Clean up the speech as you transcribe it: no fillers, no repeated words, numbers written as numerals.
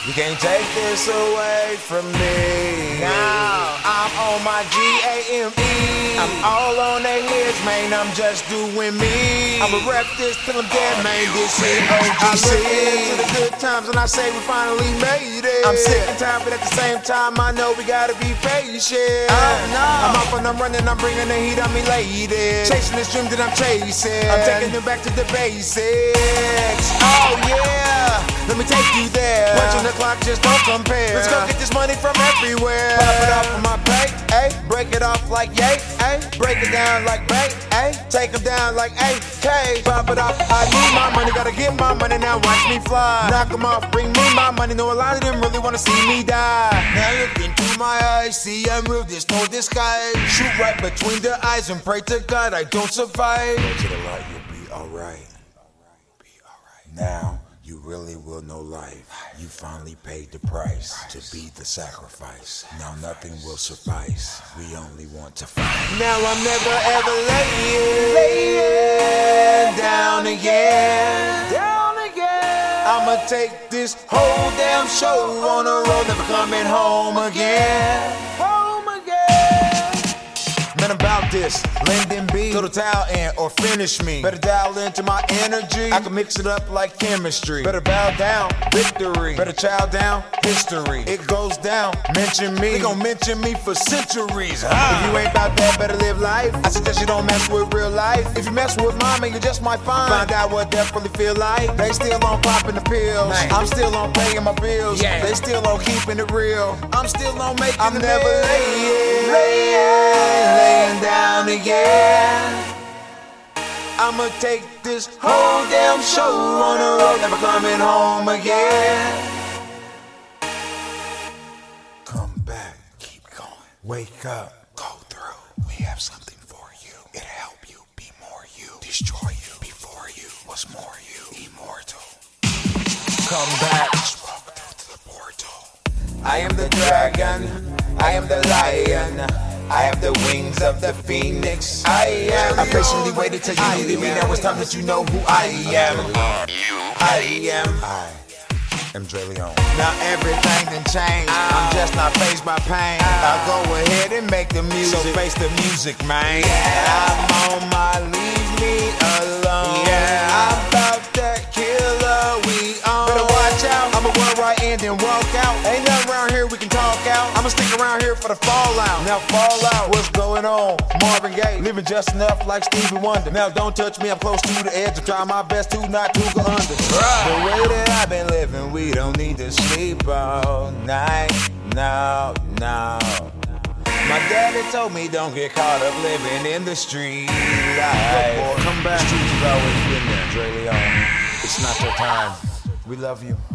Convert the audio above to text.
You can't take this away from me. Now I'm on my G-A-M-E. I'm all on their heads, man, I'm just doing me. I'ma rep this till I'm dead, man, this is OGC. I look into the good times and I say we finally made it. I'm sick and tired, but at the same time I know we gotta be patient. I'm up and I'm running, I'm bringing the heat on me lady. Chasing this dream that I'm chasing. I'm taking it back to the basics. Oh yeah, let me take you there. Punching the clock, just don't compare. Let's go get this money from everywhere. Pop it off on my plate, ayy. Break it off like yay, ayy. Break it down like bait, ayy. Take them down like AK. Pop it off, I need my money, gotta get my money, now watch me fly. Knock them off, bring me my money, know a lot of them really wanna see me die. Now look into my eyes, see I'm real, there's no disguise. Shoot right between the eyes and pray to God I don't survive. Go to the light, you'll be alright. Be alright. Now you really will know life. You finally paid the price to be the sacrifice. Now nothing will suffice. We only want to fight. Now I'm never ever laying down again. I'ma take this whole damn show on the road, never coming home again. Man, about this, Lyndon B. Go to towel in or finish me. Better dial into my energy. I can mix it up like chemistry. Better bow down, victory. Better chow down, history. It goes down, mention me. They gon' mention me for centuries. If you ain't about that, better live life. I suggest you don't mess with real life. If you mess with mama, you just might find out what death really feel like. They still on popping the pills. Man. I'm still on paying my bills. Yeah. They still on keeping it real. I'm still on making I'm never laying down again. I'ma take this whole damn show on the road, never coming home again. Come back, keep going, wake up, go through. We have something for you. It'll help you be more you, destroy you before you was more you, immortal. Come back, just walk through the portal. I am the dragon, I am the lion. I have the wings of the phoenix. I patiently waited till you needed me. Now it's time that you know who I am. I am Dre Leon. Now everything done changed. I'm just not fazed by pain. I'll go ahead and make the music. So face the music, man. I'm on my leave me alone. I'm about that killer we own. Better watch out. I'ma run right in and walk out. Ain't nothing around here we can talk out. I'ma stick around here for the fallout. Now fall out, what's going on? Marvin Gaye, living just enough like Stevie Wonder. Now don't touch me, I'm close to the edge. I'm trying my best to not to go under. The way that I've been living, we don't need to sleep all night. No. My daddy told me don't get caught up living in the street life. Come back. The streets has always been there, Dre Leon. It's not your time. We love you.